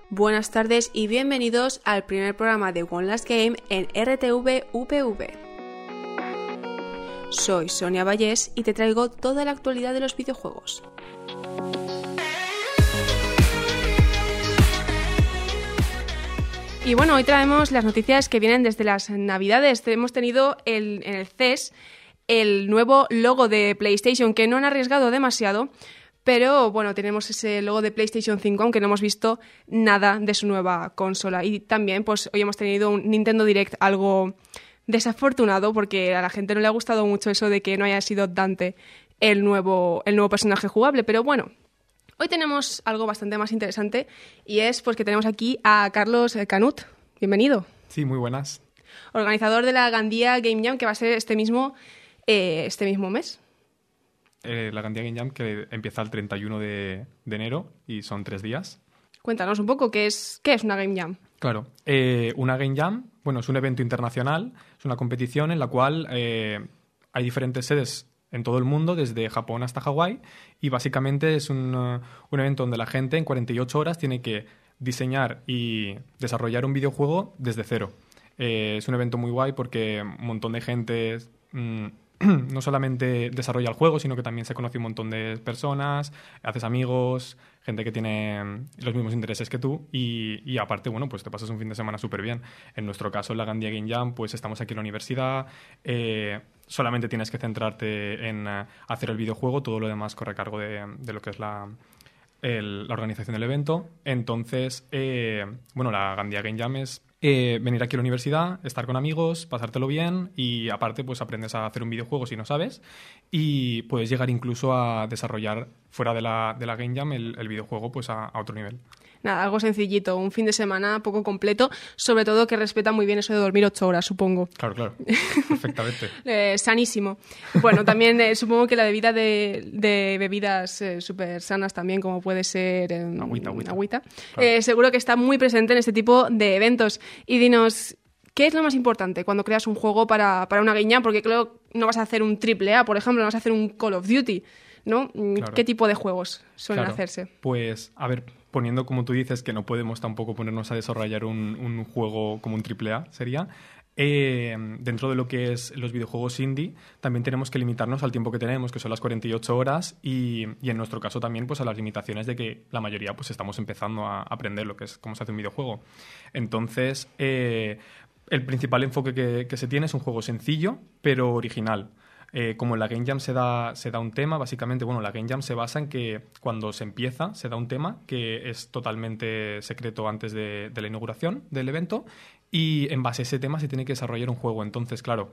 Buenas tardes y bienvenidos al primer programa de One Last Game en RTV UPV. Soy Sonia Vallés y te traigo toda la actualidad de los videojuegos. Y bueno, hoy traemos las noticias que vienen desde las Navidades. Hemos tenido en el CES el nuevo logo de PlayStation, que no han arriesgado demasiado, pero bueno, tenemos ese logo de PlayStation 5, aunque no hemos visto nada de su nueva consola. Y también pues hoy hemos tenido un Nintendo Direct algo desafortunado, porque a la gente no le ha gustado mucho eso de que no haya sido Dante el nuevo personaje jugable, pero bueno. Hoy tenemos algo bastante más interesante y es pues que tenemos aquí a Carlos Canut. Bienvenido. Sí, muy buenas. Organizador de la Gandia Game Jam, que va a ser este mismo mes. La Gandia Game Jam, que empieza el 31 de enero y son 3 días. Cuéntanos un poco, ¿qué es una Game Jam? Claro, una Game Jam, bueno, es un evento internacional, es una competición en la cual hay diferentes sedes en todo el mundo, desde Japón hasta Hawái, y básicamente es un evento donde la gente en 48 horas tiene que diseñar y desarrollar un videojuego desde cero. Es un evento muy guay porque un montón de gente no solamente desarrolla el juego, sino que también se conoce un montón de personas, haces amigos, gente que tiene los mismos intereses que tú y aparte, bueno, pues te pasas un fin de semana súper bien. En nuestro caso, en la Gandia Game Jam, pues estamos aquí en la universidad, solamente tienes que centrarte en hacer el videojuego, todo lo demás corre a cargo de lo que es la organización del evento. Entonces, bueno, la Gandia Game Jam es venir aquí a la universidad, estar con amigos, pasártelo bien y aparte pues aprendes a hacer un videojuego si no sabes y puedes llegar incluso a desarrollar fuera de la Game Jam el videojuego pues a otro nivel. Nada, algo sencillito, un fin de semana poco completo, sobre todo que respeta muy bien eso de dormir 8 horas, supongo. Claro, perfectamente. Sanísimo. Bueno, también supongo que la bebida de bebidas súper sanas también, como puede ser agüita. Claro. Seguro que está muy presente en este tipo de eventos. Y dinos, ¿qué es lo más importante cuando creas un juego para una Game Jam? Porque creo que no vas a hacer un AAA, por ejemplo, no vas a hacer un Call of Duty, ¿no? Claro. ¿Qué tipo de juegos suelen hacerse? Pues, a ver, poniendo como tú dices que no podemos tampoco ponernos a desarrollar un juego como un AAA, sería... dentro de lo que es los videojuegos indie, también tenemos que limitarnos al tiempo que tenemos, que son las 48 horas, y en nuestro caso también pues a las limitaciones de que la mayoría pues estamos empezando a aprender lo que es cómo se hace un videojuego. Entonces, el principal enfoque que se tiene es un juego sencillo, pero original. Como en la Game Jam se da un tema, básicamente, bueno, la Game Jam se basa en que cuando se empieza se da un tema que es totalmente secreto antes de la inauguración del evento y en base a ese tema se tiene que desarrollar un juego. Entonces, claro,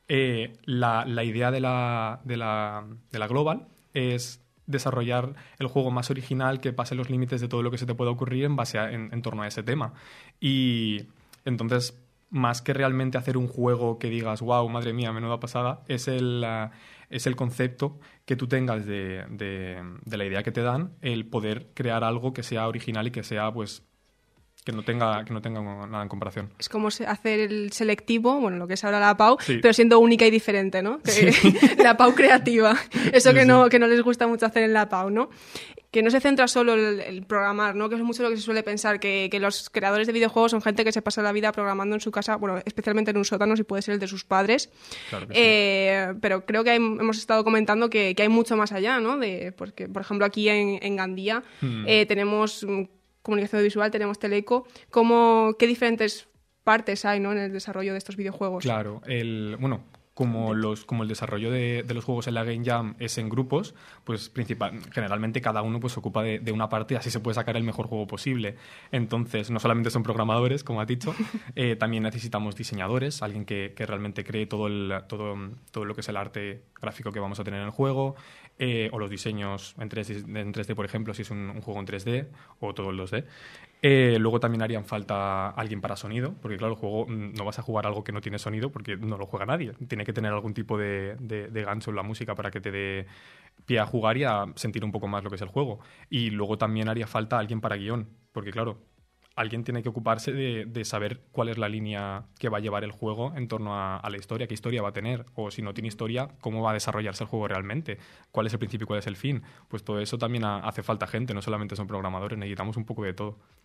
la idea de la Global es desarrollar el juego más original que pase los límites de todo lo que se te pueda ocurrir en base en torno a ese tema. Y entonces, más que realmente hacer un juego que digas, wow, madre mía, menuda pasada, es el concepto que tú tengas de la idea que te dan, el poder crear algo que sea original y que sea, pues, que no tenga nada en comparación. Es como hacer el selectivo, bueno, lo que es ahora la PAU, sí, pero siendo única y diferente, ¿no? Sí. La PAU creativa. Eso sí, que no les gusta mucho hacer en la PAU, ¿no? Que no se centra solo el programar, ¿no? Que es mucho lo que se suele pensar, que los creadores de videojuegos son gente que se pasa la vida programando en su casa, bueno, especialmente en un sótano, si puede ser el de sus padres. Claro que sí. Pero creo que hemos estado comentando que hay mucho más allá, ¿no? Porque, por ejemplo, aquí en Gandia tenemos comunicación visual, tenemos teleco. ¿Qué diferentes partes hay, ¿no?, en el desarrollo de estos videojuegos? Claro, como el desarrollo de los juegos en la Game Jam es en grupos, pues generalmente cada uno pues se ocupa de una parte y así se puede sacar el mejor juego posible. Entonces, no solamente son programadores, como has dicho, también necesitamos diseñadores, alguien que realmente cree todo lo que es el arte gráfico que vamos a tener en el juego, o los diseños en 3D, por ejemplo, si es un juego en 3D, o todo en 2D. Luego también harían falta alguien para sonido, porque claro, el juego no vas a jugar algo que no tiene sonido porque no lo juega nadie. Tiene que tener algún tipo de gancho en la música para que te dé pie a jugar y a sentir un poco más lo que es el juego. Y luego también haría falta alguien para guión, porque claro, alguien tiene que ocuparse de saber cuál es la línea que va a llevar el juego en torno a la historia, qué historia va a tener, o si no tiene historia, cómo va a desarrollarse el juego realmente, cuál es el principio y cuál es el fin. Pues todo eso también hace falta gente, no solamente son programadores, necesitamos un poco de todo.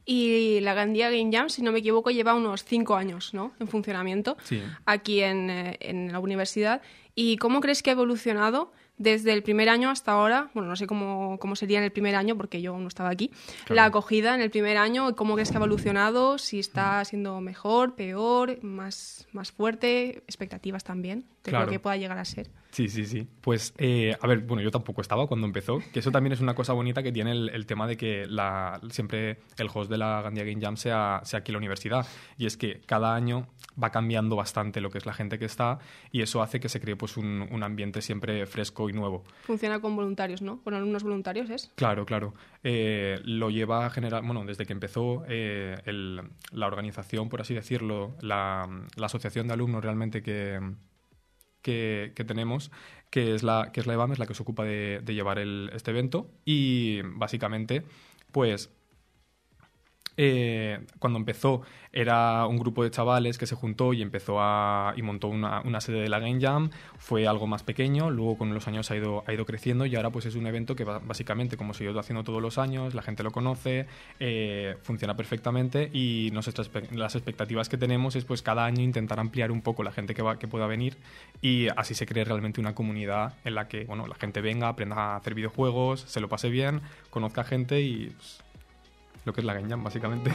Y la Gandía Game Jam, si no me equivoco, lleva unos 5 años, ¿no?, en funcionamiento, Sí. aquí en la universidad. ¿Y cómo crees que ha evolucionado desde el primer año hasta ahora? Bueno, no sé cómo sería en el primer año, porque yo no estaba aquí. Claro. La acogida en el primer año, ¿cómo crees que ha evolucionado? Si está siendo mejor, peor, más fuerte, expectativas también de Claro. lo que pueda llegar a ser. Sí. Pues, a ver, bueno, yo tampoco estaba cuando empezó, que eso también es una cosa bonita que tiene el tema de que siempre el host de la Gandía Game Jam sea aquí en la universidad. Y es que cada año va cambiando bastante lo que es la gente que está y eso hace que se cree pues un ambiente siempre fresco y nuevo. Funciona con voluntarios, ¿no? Con alumnos voluntarios, ¿es? Claro. Lo lleva a generar, bueno, desde que empezó la organización, por así decirlo, la asociación de alumnos realmente que tenemos, que es la EBAM, es la que se ocupa de llevar este evento. Y básicamente, pues cuando empezó era un grupo de chavales que se juntó y montó una sede de la Game Jam. Fue algo más pequeño, luego con los años ha ido creciendo y ahora pues es un evento que básicamente, como se ha ido haciendo todos los años, la gente lo conoce, funciona perfectamente y las expectativas que tenemos es pues cada año intentar ampliar un poco la gente que pueda venir y así se cree realmente una comunidad en la que la gente venga, aprenda a hacer videojuegos, se lo pase bien, conozca gente y pues, lo que es la Game Jam, básicamente.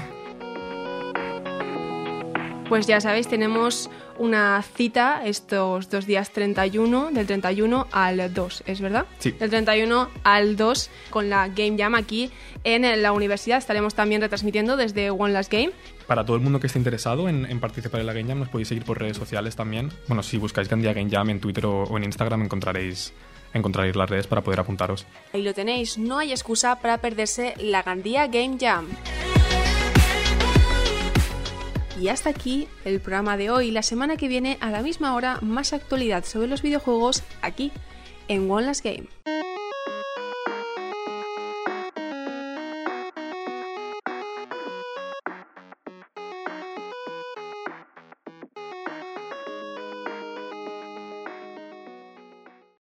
Pues ya sabéis, tenemos una cita estos 2 días 31, del 31 al 2, ¿es verdad? Sí. Del 31 al 2 con la Game Jam aquí en la universidad. Estaremos también retransmitiendo desde One Last Game. Para todo el mundo que esté interesado en participar en la Game Jam, nos podéis seguir por redes sociales también. Bueno, si buscáis Gandía Game Jam en Twitter o en Instagram encontraréis las redes para poder apuntaros. Ahí lo tenéis, no hay excusa para perderse la Gandía Game Jam. Y hasta aquí el programa de hoy. La semana que viene, a la misma hora, más actualidad sobre los videojuegos aquí en One Last Game.